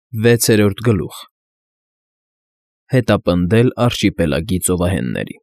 6-րդ գլուխ Հետապնդել արշիպելագի ծովահեններին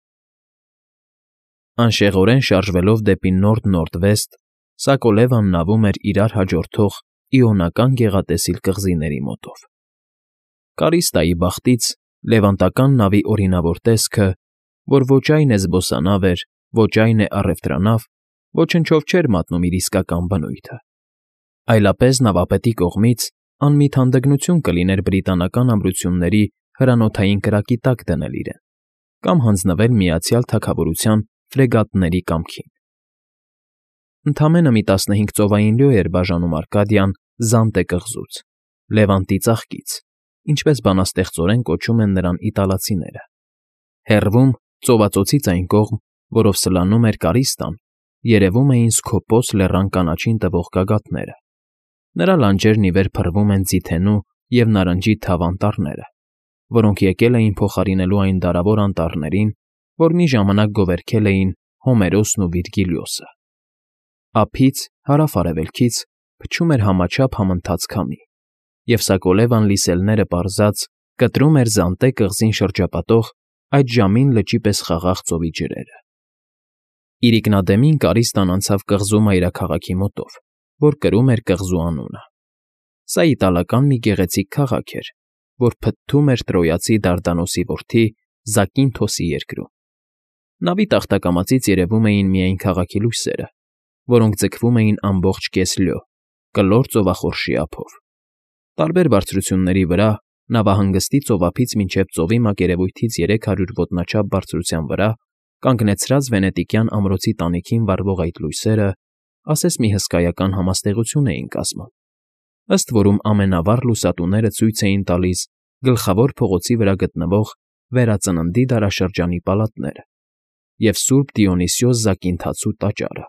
Անշեղորեն շարժվելով դեպի նորդ֊նորդվեստ, Սակոլևան նավում էր իրար հաջորդող իոնական գեղատեսիլ կղզիների մոտով։ Կարիստայի բախտից լևանտական նավի օրինավոր տեսքը, որ ոչ այն է զբոսանավ էր, ոչ այն է առևտրանավ, ոչնչով չէր մատնում իր իսկական բնույթը, այլապես նավապետի կողմից անմիտ հանդգնություն կլիներ բրիտանական ամրությունների հրանոթային կրակի տակ դնել իրեն կամ հանձնվել Միացյալ Թագավորության ֆրեգատների կամքին։ Ընդամենը մի 15 ծովային լյո էր բաժանում Արկադիան Զանտե կղզուց, Լևանտի ծաղկից, ինչպես բանաստեղծորեն կոչում են նրան իտալացիները։ Հեռվում, ծովածոցից այն կողմ, որով սլանում էր Կարիստան, երևում էին Սկոպոս լեռան կանաչին տվող գագաթները։ Նրա լանջերն ի վեր փռվում են ձիթենու և նարնջի թավ անտառները, որոնք եկել էին փոխարինելու այն դարավոր անտառներին, որ մի ժամանակ գովերգել էին Հոմերոսն ու Վիրգիլիոսը։ Ափից, հարավ֊արևելքից փչում էր համաչափ համընթաց քամի, և Սակոլևան լիսելները պարզած կտրում էր Զանտե կղզին շրջապատող այդ ժամին լճի պես խաղաղ ծովի ջրերը։ Իրիկնադեմին Կարիստան անցավ կղզու մայրաքաղաքի մոտով, որ կրում էր կղզու անունը։ Սա իտալական մի գեղեցիկ քաղաք էր, որ փթթում էր Տրոյացի Դարդանոսի որդի Զակինթոսի երկրում։ Նավի տախտակամածից երևում էին միայն քաղաքի լույսերը, որոնք ձգվում էին ամբողջ կես լյո, կլոր ծովախորշի ափով։ Տարբեր բարձրությունների վրա, նավահանգստի ծովափից մինչև ծովի մակերևույթից 300 ոտնաչափ բարձրության վրա, կանգնեցրած վենետիկյան ամրոցի տանիքին վառվող այդ լույսերը, ասես մի հսկայական համաստեղություն էին կազմում, ըստ որում ամենավառ լուսատուները ցույց էին տալիս գլխավոր փողոցի վրա գտնվող Վերածննդի դարաշրջանի պալատները և Սուրբ Դիոնիսիոս Զակինթացու տաճարը։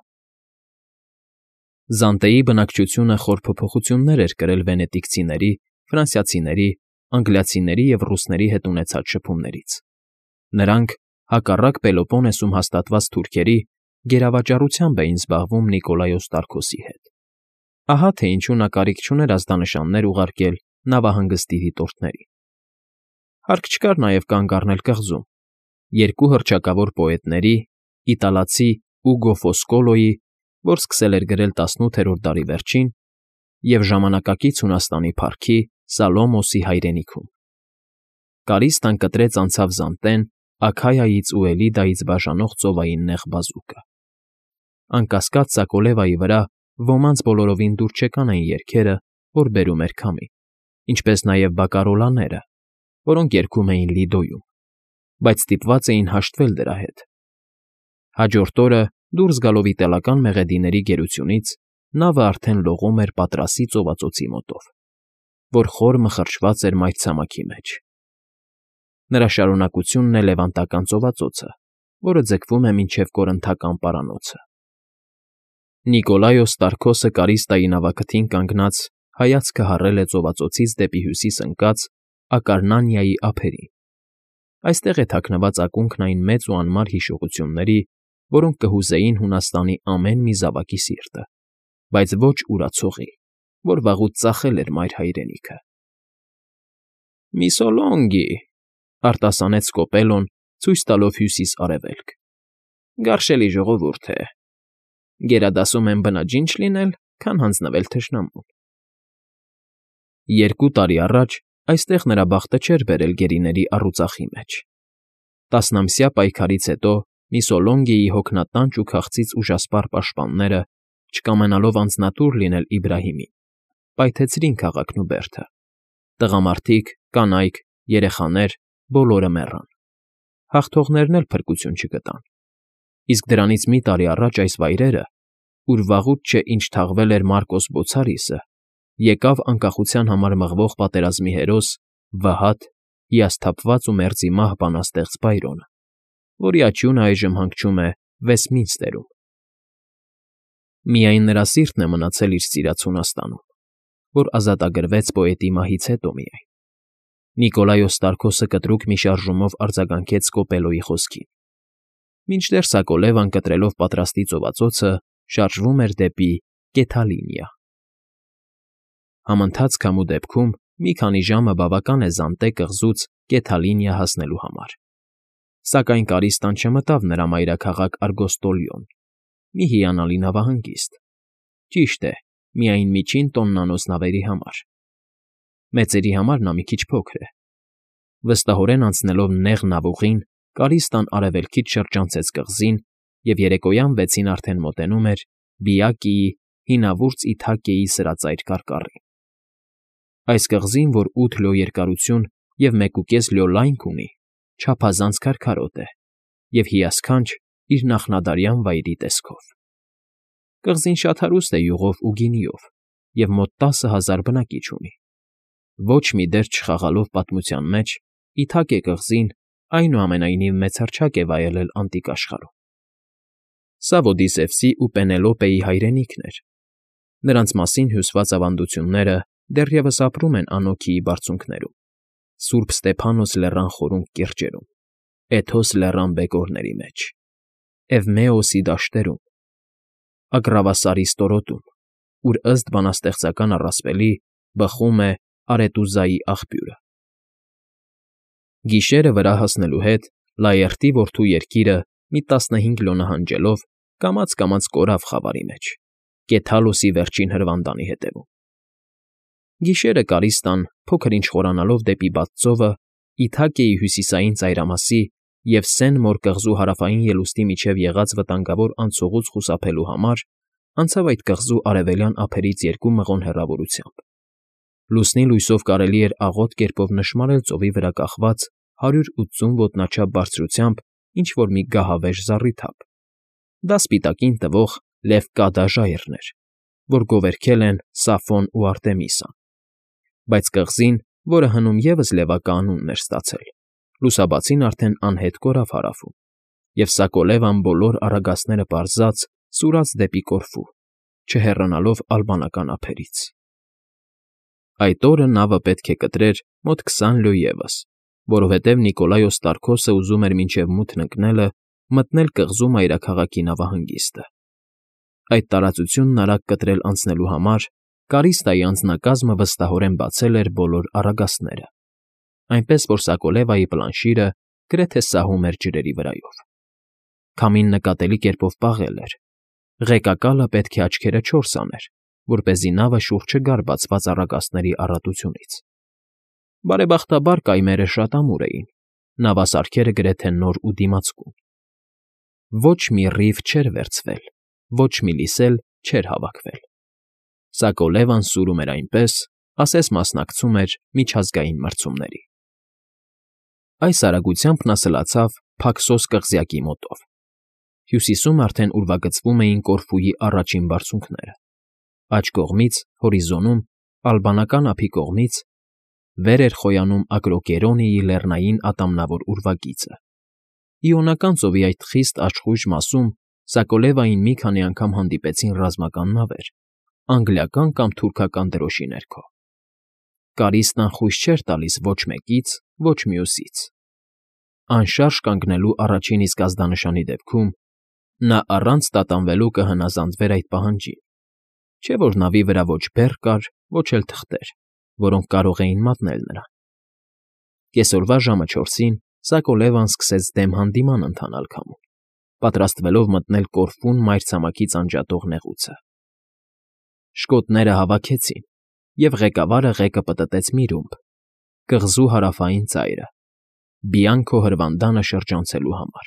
Զանտեի բնակչությունը խոր փոփոխություններ էր կրել վենետիկցիների, ֆրանսիացիների, անգլիացիների և ռուսների հետ ունեցած շփումներից։ Նրանք, հակառակ Պելոպոնեսում հաստատված թուրքերի, գերավաճառությամբ էին զբաղվում Նիկոլայոս Տարքոսի հետ։ Ահա թե ինչու նա կարիք չուներ ազդանշաններ ուղարկել նավահանգստի դիտորդներին։ Հարկ չկար նաև կանգ առնել կղզում։ Երկու հռչակավոր պոետների՝ իտալացի Ուգո Ֆոսկոլոյի, որ սկսել էր գրել 18-րդ դարի վերջին, և ժամանակակից Հունաստանի փառքի Սալոմոսի հայրենիքում։ Կարիստան կտրեց անցավ Զանտեն, Աքայայից ու Էլիդայից բաժանող ծովային նեղ բազուկը։ Անկասկած Սակոլևայի վրա ոմանց բոլորովին դուր չեկան այն երգերը, որ բերում էր քամին, ինչպես նաև բակարոլաները, որոնք երգում էին Լիդոյում, բայց ստիպված էին հաշտվել դրա հետ։ Հաջորդ օրը, դուրս գալով իտալական մեղեդիների գերությունից, նավը արդեն լողում էր Պատրասի ծովածոցի մոտով, որ խոր մխրճված էր մայրցամաքի մեջ։ Նրա շարունակությունն է Լևանտական ծովածոցը, որը ձգվում է մինչև Կորինթական պարանոցը։ Նիկոլայոս Տարքոսը Կարիստայի նավակթին կանգնած հայացքը հառել է ծովածոցից դեպի հյուսիս ընկած Ակարնանիայի ափերին։ Այստեղ է թաքնված ակունքն այն մեծ ու անմար հիշողությունների, որոնք կհուզեին Հունաստանի ամեն մի զավակի սիրտը, բայց ոչ ուրացողի, որ վաղուց ծախել էր մայր հայրենիքը։ «Միսոլոնգի», արտասանեց Սկոպելոն, ցույց տալով հյուսիս֊արևելք։ «Գարշելի ժողովուրդ է։ Գերադասում եմ բնաջին չլինել, քան հանձնվել թշնամուն»։ 2 տարի առաջ այստեղ նրա բախտը չէր բերել գերիների առուծախի մեջ։ 10-ամսյա պայքարից հետո Միսոլոնգիի հոգնատանջ ու քաղցից ուժասպառ պաշտպանները, չկամենալով անձնատուր լինել Իբրահիմին, պայթեցրին քաղաքն ու բերդը։ Տղամարդիկ, կանայք, երեխաներ բոլորը մեռան։ Հաղթողներն էլ փրկություն չգտան։ Իսկ դրանից մի տարի առաջ այս վայրերը, ուր վաղուց չէ ինչ թաղվել էր Մարկոս Բոցարիսը, եկավ անկախության համար մղվող պատերազմի հերոս Վահատ, հիասթափված ու մերձիմահ բանաստեղծ Բայրոնը, որի աճյունը այժմ հանգչում է Վեստմինստերում։ Միայն նրա սիրտն է մնացել իր սիրած Հունաստանում, որ ազատագրվեց պոետի մահից հետո միայն։ Նիկոլայոս Տարքոսը կտրուկ մի շարժումով արձագանքեց Սկոպելոյի խոսքին, մինչդեռ Սակոլևան կտրելով Պատրաստի ծովածոցը շարժվում էր դեպի Կեթալինիա։ Համընթաց քամու դեպքում Մի քանի ժամը բավական է Զանտե կղզուց Կեթալինիա հասնելու համար։ Սակայն Կարիստան չմտավ նրա մայրաքաղաք Արգոստոլիոն, մի հիանալի նավահանգիստ։ Ճիշտ է, միայն միջին տոննանոց նավերի համար։ Մեծերի համար նա մի քիչ փոքր է։ Վստահորեն անցնելով նեղ նավուղին, Կարիստան արևելքից շրջանցեց կղզին և երեկոյան 6-ին արդեն մոտենում էր Բիակիի հինավուրց Իթակիեի սրածայր կարկառին։ Այս կղզին, որ 8 լյո երկարություն և 1.5 լյո լայնք ունի, չափազանց քարքարոտ է և հիասքանչ իր նախնադարյան վայրի տեսքով։ Կղզին շատ հարուստ է յուղով ու գինիով և մոտ 10,000 բնակիչ ունի։ Ոչ մի դեռ չխաղալով պատմության մեջ, Իթակե կղզին այնուամենայնիվ մեծահարչակ է վայելել անտիկ աշխարհում։ Սա Ոդիսևսի ու Պենելոպեի հայրենիքն էր։ Նրանց մասին հյուսված ավանդությունները դեռևս ապրում են Անոքիի բարձունքներում, Սուրբ Ստեփանոս լեռան խորուն կիրճերում, Էթոս լեռան բեկորների մեջ, Էվմեոսի դաշտերում, Ագրավասարի ստորոտում, ուր ըստ բանաստեղծական առասպելի բխում է Արետուզայի աղբյուրը։ Գիշերը վրա հասնելու հետ Լաերտի որդու երկիրը մի 15 լյո նահանջելով կամաց կորավ խավարի մեջ, Կեթալոսի վերջին հրվանդանի հետևում։ Գիշերը Կարիստան, փոքր-ինչ խորանալով դեպի բաց ծովը, Իթակիեի հյուսիսային ծայրամասի և Սեն Մոր կղզու հարավային ելուստի միջև եղած վտանգավոր անցուղուց խուսափելու համար, անցավ այդ կղզու արևելյան ափերից 2 մղոն հեռավորությամբ։ Լուսնի լույսով կարելի էր աղոտ կերպով նշմարել ծովի վրա կախված 180 ոտնաչափ բարձրությամբ ինչ-որ մի գահավեժ զառիթափ։ Դա սպիտակին տվող Լևկադա ժայռն էր, որ գովերգել են Սաֆոն ու Արտեմիսան։ Բայց կղզին, որը հնում ևս Լևակա անունն էր ստացել, լուսաբացին արդեն անհետ կորավ հարավում, և Սակոլևան բոլոր առագաստները պարզած սուրաց դեպի Կորֆու, չհեռանալով ալբանական ափերից։ Այդ օրը նավը պետք է կտրեր մոտ 20 լյո ևս, որովհետև Նիկոլայոս Տարքոսը ուզում էր մինչև մութն ընկնելը մտնել կղզու մայրաքաղաքի նավահանգիստը։ Այդ տարածությունն արագ կտրել անցնելու համար Կարիստայի անձնակազմը վստահորեն բացել էր բոլոր առագաստները, այնպես որ Սակոլևայի պլանշիրը գրեթե սահում էր ջրերի վրայով։ Քամին նկատելի կերպով պաղել էր։ Ղեկակալը պետք է աչքերը 4 աներ, որպեսզի նավը շուռ չգար բացված առագաստների առատությունից։ Բարեբախտաբար կայմերը շատ ամուր էին, նավասարքերը գրեթե նոր ու դիմացկուն։ Ոչ մի ռիֆ չէր վերցվել, ոչ մի լիս էլ չէր հավաքվել։ Սակոլևան սուրում էր այնպես, ասես մասնակցում էր միջազգային մրցումների։ Այս արագությամբ նա սլացավ Փաքսոս կղզյակի մոտով։ Հյուսիսում արդեն ուրվագծվում էին Կորֆուի առաջին բարձունքները։ Աջ կողմից, հորիզոնում, ալբանական ափի կողմից վեր էր խոյանում Ակրոկերոնիի լեռնային ատամնավոր ուրվագիծը։ Իոնական ծովի այդ խիստ աշխույժ մասում Սակոլևային մի քանի անգամ հանդիպեցին ռազմական նավեր, անգլիական կամ թուրքական դրոշի ներքո։ Կարիստան խույս չէր տալիս ոչ մեկից, ոչ մյուսից։ Անշարժ կանգնելու առաջին իսկ ազդանշանի դեպքում նա առանց տատանվելու կհնազանդվեր այդ պահանջին, չէ որ նավի վրա ոչ բեռ կար, ոչ էլ թղթեր, որոնք կարող էին մատնել նրան։ Կեսօրվա ժամը 4-ին Սակոլևան սկսեց դեմ հանդիման ընթանալ քամուն, պատրաստվելով մտնել Կորֆուն մայրցամաքից անջատող նեղուցը։ Շկոտները հավաքեցին, և ղեկավարը ղեկը պտտեց մի ռումբ, կղզու հարավային ծայրը, Բիանքո հրվանդանը շրջանցելու համար։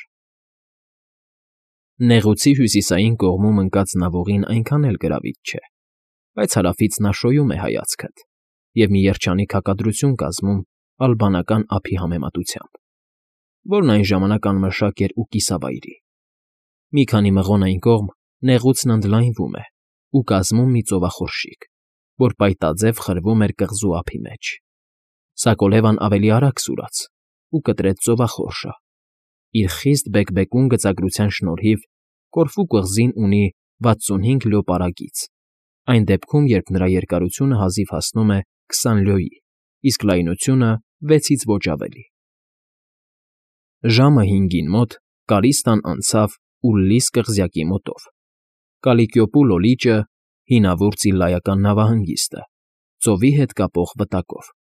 Նեղուցի հյուսիսային կողմում ընկած նավուղին այնքան էլ գրավիչ չէ, բայց հարավից նա շոյում է հայացքդ և մի երջանիկ հակադրություն կազմում ալբանական ափի համեմատությամբ, որն այն ժամանակ անմշակ էր ու կիսավայրի։ Մի քանի մղոն այն կողմ նեղուցն ընդլայնվում է ու կազմում մի ծովախորշիկ, որ պայտաձև խրվում էր կղզու ափի մեջ։ Սակոլևան ավելի արագ սուրաց ու կտրեց ծովախորշը։ Իր խիստ բեկբեկուն գծագրության շնորհիվ Կորֆու կղզին ունի 65 լյո պարագիծ, այն դեպքում, երբ նրա երկարությունը հազիվ հասնում է 20 լյոյի, իսկ լայնությունը 6-ից ոչ ավելի։ Ժամը 5-ին մոտ Կարիստան անցավ Ուլլիս կղզյակի մոտով, Կալիկյոպուլո լիճը, հինավուրց Իլլայական նավահանգիստը, ծովի հետ կապող վտակով,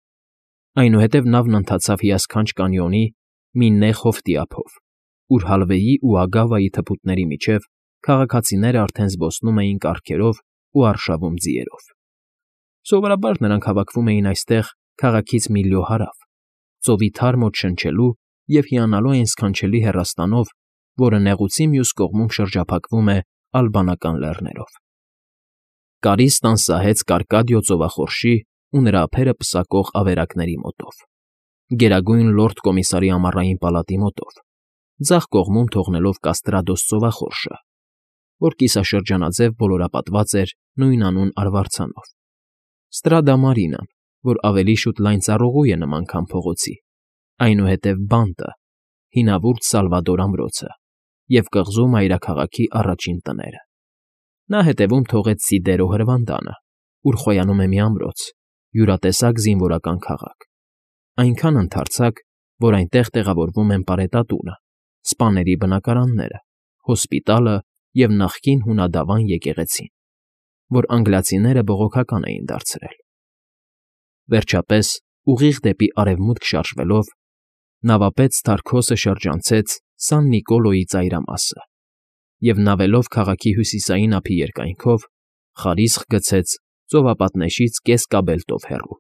Այնուհետև նավն ընթացավ հիասքանչ կանյոնի մի նեղ հովտի ափով, ուր հալվեի ու ագավայի թփուտների միջև քաղաքացիները արդեն զբոսնում էին կառքերով ու արշավում ձիերով։ Սովորաբար նրանք հավաքվում էին այստեղ քաղաքից մի լյո հարավ, ծովի թար մոտ շնչելու և հիանալու այն սքանչելի հեռաստանով, որը նեղուցի մյուս կողմում շրջափակվում է Ալբանական լեռներով։ Կարիստան սահեց Կարկադիո ծովախորշի ու նրա ափերը պսակող ավերակների մոտով, Գերագույն Լորդ Կոմիսարի ամառային պալատի մոտով, ձախ կողմում թողնելով Կաստրադոս ծովախորշը, որ կիսաշրջանաձև բոլորապատված էր նույնանուն արվարձանով, Ստրադա Մարինան, որ ավելի շուտ լայն ծառուղու է նման, քան փողոցի, այնուհետև բանտը, հինավուրց Սալվադոր ամրոցը և կղզու մայրաքաղաքի առաջին տները։ Նա հետևում թողեց Սիդերո հրվանդանը, ուր խոյանում է մի ամրոց, յուրատեսակ զինվորական քաղաք, այնքան ընդարձակ, որ այնտեղ տեղավորվում են պարետատունը, սպաների բնակարանները, հոսպիտալը և նախկին հունադավան եկեղեցին, որ անգլիացիները բողոքական էին դարձրել։ Վերջապես, ուղիղ դեպի արևմուտք շարժվելով, նավապետ Սթարքոսը շրջանցեց Սան Նիկոլոյի ծայրամասը և նավելով քաղաքի հյուսիսային ափի երկայնքով, խարիսխ գցեց ծովապատնեշից կես կաբելտով հեռու։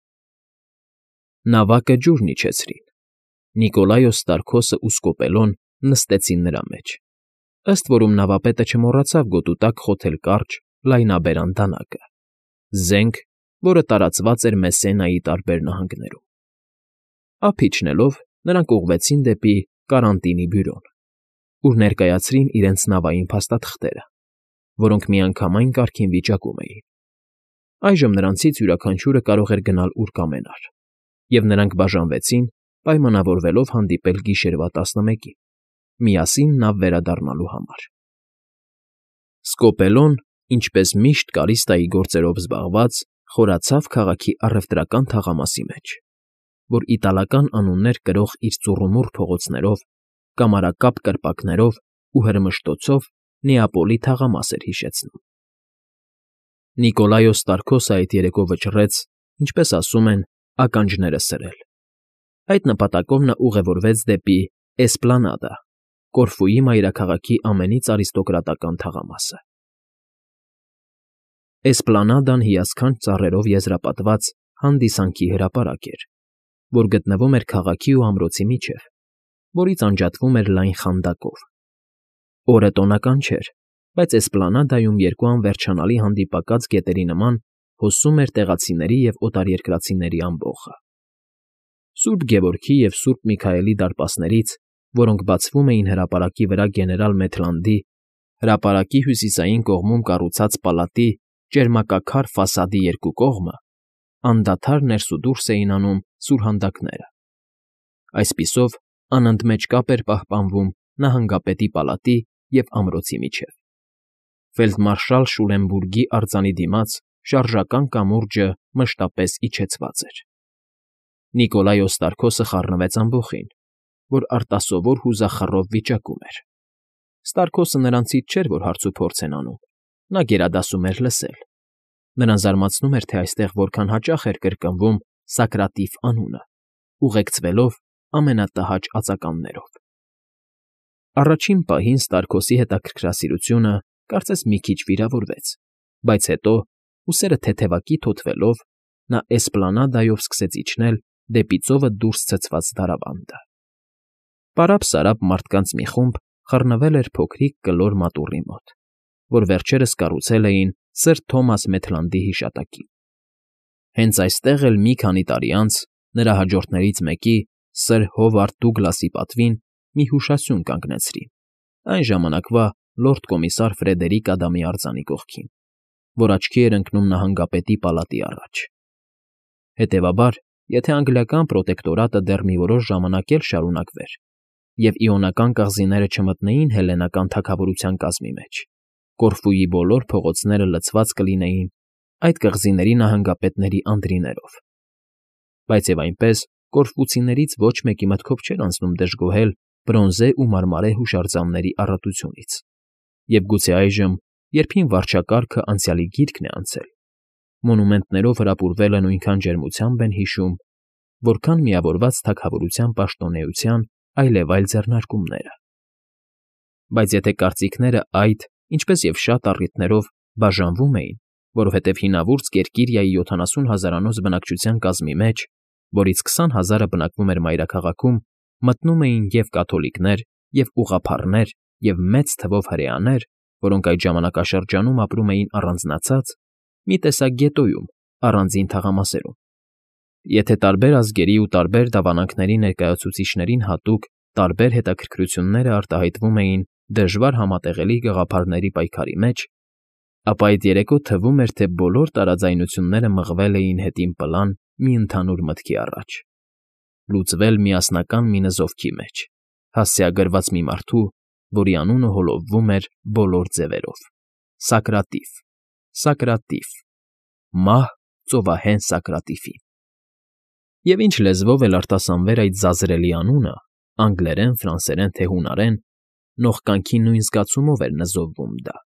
Նավակը ջուրն իջեցրին։ Նիկոլայոս Ստարքոսն ու Սկոպելոն նստեցին նրա մեջ, ըստ որում նավապետը չմոռացավ գոտու տակ խոթել կարճ, լայնաբերան դանակը, զենք, որը տարածված էր Մեսենայի տարբեր նահանգներում։ Ափ իջնելով՝ նրանք ուղղվեցին դեպի Կարանտինի բյուրոն, ուր ներկայացրին իրենց նավային փաստաթղթերը, որոնք միանգամայն կարգին վիճակում էին։ Այժմ նրանցից յուրաքանչյուրը կարող էր գնալ ուր կամենար, և նրանք բաժանվեցին, պայմանավորվելով հանդիպել գիշերվա 11-ին, միասին նավ վերադառնալու համար։ Սկոպելոն, ինչպես միշտ Կարիստայի գործերով զբաղված, խորացավ քաղաքի առևտրական թաղամասի մեջ, որ իտալական անուններ կրող իր ծուռումուռ փողոցներով, կամարակապ կրպակներով ու հրմշտոցով Նեապոլի թաղամաս էր հիշեցնում։ Նիկոլայոս Ստարքոսը այդ երեկո վճռեց, ինչպես ասում են, ականջները սրել։ Այդ նպատակով նա ուղևորվեց դեպի Էսպլանադա, Կորֆուի մայրաքաղաքի ամենից արիստոկրատական թաղամասը։ Էսպլանադան հիասքանչ ծառերով եզրապատված հանդիսանքի հրապարակ էր, որ գտնվում էր քաղաքի ու ամրոցի միջև, որից անջատվում էր լայն խանդակով։ Օրը տոնական չէր, բայց Էսպլանադայում երկու անվերջանալի հանդիպակաց գետերի նման հոսում էր տեղացիների և օտարերկրացիների ամբոխը։ Սուրբ Գևորգի և Սուրբ Միքայելի դարպասներից, որոնք բացվում էին հրապարակի վրա գեներալ Մեթլանդի, հրապարակի հյուսիսային կողմում կառուցած պալատի ճերմակաքար ֆասադի երկու կողմը, անդադար ներս ու դուրս էին անում սուրհանդակները։ Այսպիսով, անընդմեջ կապ էր պահպանվում նահանգապետի պալատի և ամրոցի միջև։ Ֆելդմարշալ Շուլենբուրգի արձանի դիմաց շարժական կամուրջը մշտապես իջեցված էր։ Նիկոլայոս Ստարքոսը խառնվեց ամբոխին, որ արտասովոր հուզախռով վիճակում էր։ Ստարքոսը նրանցից չէր, որ հարցուփորձ են անում, նա գերադասում էր լսել։ Նրան զարմացնում էր, թե այստեղ որքան հաճախ էր կրկնվում Սակրատիվ անունը, ուղեկցվելով ամենատհաճ ածականներով։ Առաջին պահին Ստարքոսի հետաքրքրասիրությունը կարծես մի քիչ վիրավորվեց, բայց հետո, ուսերը թեթևակի թոթվելով, նա Էսպլանադայով սկսեց իջնել դեպի ծովը դուրս ցցված դարաբանդը։ Պարապ-սարապ մարդկանց մի խումբ խռնվել էր փոքրիկ կլոր մատուռի մոտ, որ վերջերս կառուցել էին սր Թոմաս Մեթլանդի հիշատակին։ Հենց այստեղ էլ մի քանի տարի անց նրա հաջորդներից մեկի՝ սր Հովարդ Դուգլասի պատվին մի հուշասյուն կանգնեցրին այն ժամանակվա լորդ կոմիսար Ֆրեդերիկ Ադամի արձանի կողքին, որ աչքի էր ընկնում նահանգապետի պալատի առաջ։ Հետևաբար, եթե անգլիական պրոտեկտորատը դեռ մի որոշ ժամանակ էլ շարունակվեր, և Իոնական կղզիները չմտնեին հելլենական թագավորության կազմի մեջ, Կորֆուի բոլոր փողոցները լցված կլինեին այդ կղզիների նահանգապետների անձրիներով։ Բայց և այնպես, կորֆուցիներից ոչ մեկի մտքով չէր անցնում դժգոհել բրոնզե ու մարմարե հուշարձանների առատությունից, և գուցե այժմ, երբ հին վարչակարգը անցյալի գիրկն է անցել, մոնումենտներով հրապուրվելը նույնքան ջերմությամբ են հիշում, որքան միավորված թագավորության պաշտոնեության այլևայլ ձեռնարկումները։ Բայց եթե կարծիքները այդ, ինչպես և շատ առիթներով, բաժանվում էին, որովհետև հինավուրց Կերկիրիայի 70 հազարանոց բնակչության կազմի մեջ, որից 20 հազարը բնակվում էր մայրաքաղաքում, մտնում էին և կաթոլիկներ, և ուղղափառներ, և մեծ թվով հրեաներ, որոնք այդ ժամանակաշրջանում ապրում էին առանձնացած, մի տեսակ գետոյում, առանձին թաղամասերում։ Եթե տարբեր ազգերի ու տարբեր դավանանքների ներկայացուցիչներին հատուկ տարբեր հետաքրքրությունները արտահայտվում էին դժվար համատեղելի գաղափարների պայքարի մեջ, ապա այդ երեկո թվում էր, թե բոլոր տարաձայնությունները մղվել էին հետին պլան մի ընդհանուր մտքի առաջ. լուծվել միասնական մի նզովքի մեջ, հասցեագրված մի մարդու, որի անունը հոլովվում էր բոլոր ձևերով. Սակրատիվ, Սակրատիվ, մահ ծովահեն Սակրատիվին։ Եվ ինչ լեզվով էլ արտասանվեր այդ ձազրելի անունը, անգլերեն, ֆրանսերեն, թե հունարեն, նողկանքի նույն զգացումով էր նզովվում դա։